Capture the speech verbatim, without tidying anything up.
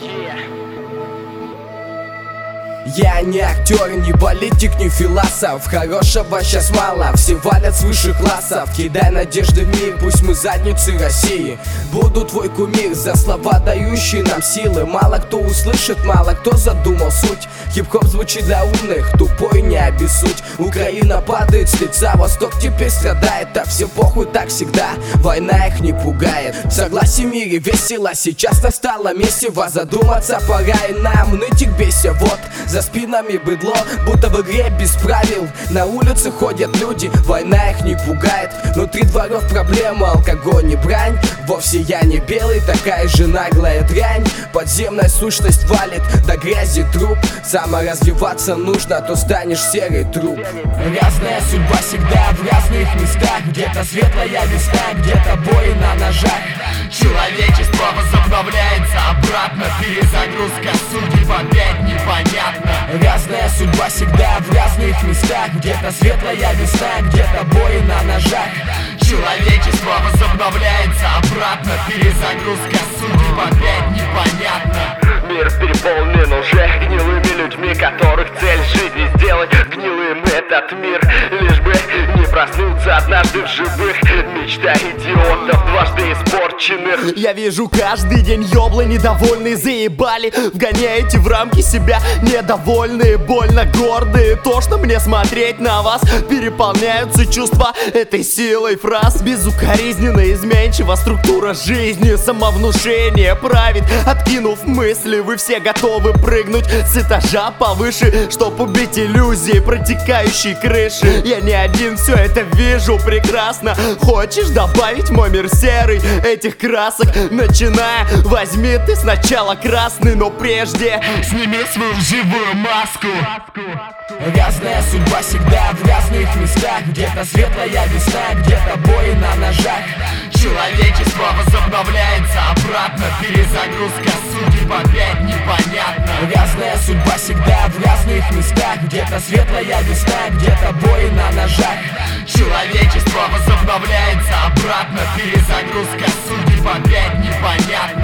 Я не актер, не политик, не философ. Хорошего сейчас мало, все валят с высших классов. Кидай надежды в мир, пусть мы задницы России. Буду твой кумир, за слова дающие нам силы. Мало кто услышит, мало кто задумал суть. Хип-хоп звучит для умных, тупой не обессудь. Украина падает с лица, Восток теперь страдает. А все похуй, так всегда, война их не пугает. Согласие в мире весело, сейчас настало месиво. Задуматься пора и нам, нытик бейся, вот. За спинами быдло, будто в игре без правил. На улице ходят люди, война их не пугает. Внутри дворов проблема, алкоголь не брань. Вовсе я не белый, такая же наглая дрянь. Подземная сущность валит до грязи труп. Саморазвиваться нужно, а то станешь серый труп. Разная судьба всегда в разных местах. Где-то светлая весна, где-то бои на ножах. Человечество возобновляется обратно. Перезагрузка судеб опять непонятно. Разная судьба всегда в разных местах. Где-то светлая весна, где-то бои на ножах. Человечество возобновляется обратно. Перезагрузка судеб опять непонятно. Мир переполнен уже гнилыми людьми, которых цель жизни сделать гнилым этот мир. Лишь бы не проснуться однажды в живых. Мечта идиотов, дважды испорченных. Я вижу каждый день ёблы недовольные, заебали. Вгоняете в рамки себя недовольные, больно гордые. Тошно мне смотреть на вас, переполняются чувства этой силой фраз. Безукоризненно изменчива структура жизни. Самовнушение правит, откинув мысли. Вы все готовы прыгнуть с этажа повыше, чтоб убить иллюзии протекающей крыши. Я не один все это вижу прекрасно. Хочешь добавить мой мир серый этих красок? Начиная, возьми ты сначала красный, но прежде сними свою живую маску. Разная судьба всегда в разных местах. Где-то светлая весна, где-то бои на ножах. Человечество возобновляется обратно. Перезагрузка судеб опять непонятно. Разная судьба всегда в разных местах. Где-то светлая весна, где-то бои на ножах. Человечество возобновляется обратно. Перезагрузка судеб опять непонятно.